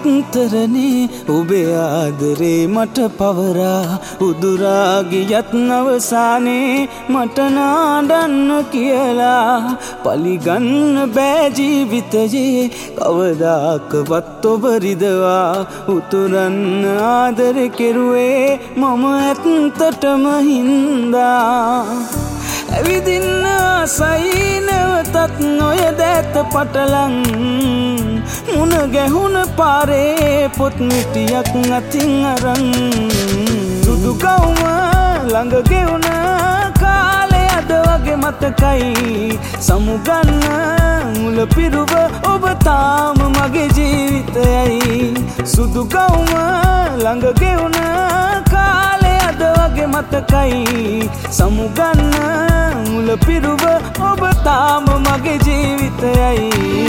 විතරනේ ඔබේ ආදරේ මට පවරා උදුරා ගියත් අවසානේ මට නාඩන්න කියලා පලිගන්න බෑ ජීවිතයේ කවදාකවත් ඔබ රිදවා උතුරන්න ආදර කෙරුවේ මම ඇත්තටම හින්දා ඇවිදින්න ආසයි නැවතත් නොයදැත පටලන් මුණ ගැහුණ පාරේ පොත් මිටියක් අතින් අරන් සුදු ගවුම ළඟ ගෙවුණ කාලේ අද වගේ මතකයි සමුගන්න මුල පිරුව ඔබ තාම මගේ ජීවිතයයි සුදු ගවුම ළඟ ගෙවුණ කාලේ අද වගේ මතකයි සමුගන්න මුල පිරුව ඔබ තාම මගේ ජීවිතයයි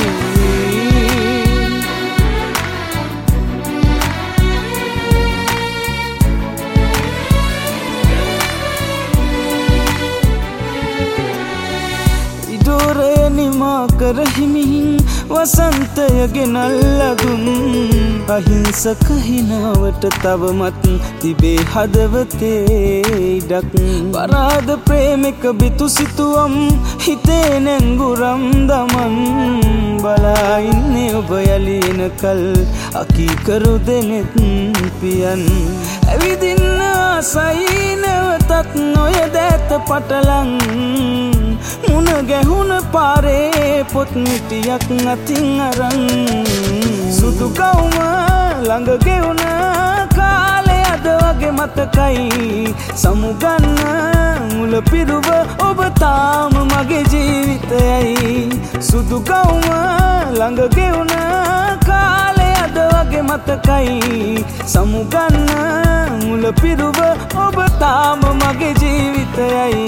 නිමා කරහිමින් වසන්තය ගෙනල්ලදුන් අහිංසක හිනාවට තවමත් තිබේ හදවතේ ඉඩක් පරාද ප්‍රේමික බිතු සිතුවම් හිතේ නැංගුරම් දමන් බලා ඉන්නේ ඔබ යලිනකල් අකීකරු දෙනෙත් පියන් ඇවිදින්න ආසයි නැවතත් නොයදැත පටලන් මුණ ගැහුණ පාරේ පොත් මිටියක් අතින් අරන් සුදු ගවුම ළඟ ගෙවුණ කාලේ අද වගේ මතකයි සමුගන්න මුල පිරුව ඔබ තාම මගේ ජීවිතයයි සුදු ගවුම ළඟ ගෙවුණ කාලේ අද වගේ මතකයි සමුගන්න මුල පිරුව ඔබ තාම මගේ ජීවිතයයි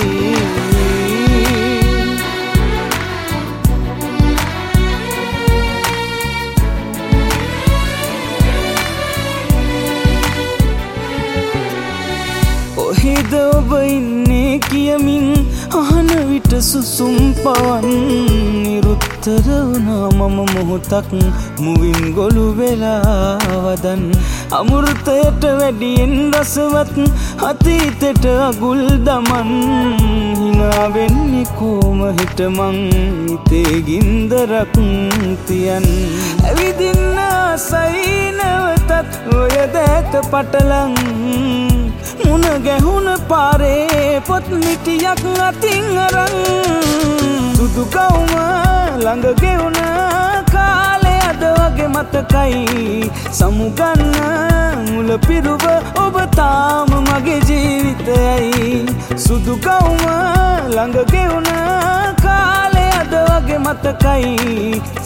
කොහෙද ඔබ ඉන්නේ කියමින් අහන විට සුසුම් පවන් නිරුත්තර වුණා මම මොහොතක් මුවින් ගොළු වෙලා වදන් අමෘතයට වැඩියෙන් රසවත් අතීතයට අගුල් දමන් හිනා වෙන්නේ කොම හිට මං හිතේ ගින්දරක් තියන් ඇවිදින්න ආසයි නැවතත් ඔය දැත පටලන් මුණ ගැහුණ පාරේ පොත් මිටියක් අතින් අරන් සුදු ගවුම ළඟ ගෙවුණ කාලේ අද වගේ මතකයි සමුගන්න මුල පිරුව ඔබ තාම මගේ ජීවිතයයි සුදු ගවුම ළඟ ගෙවුණ කාලේ අද වගේ මතකයි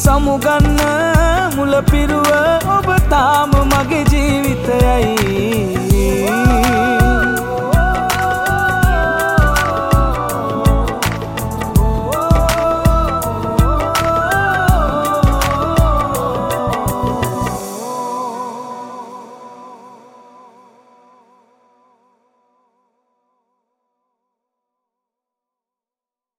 සමුගන්න මුල පිරුව ඔබ තාම මගේ ජීවිතයයි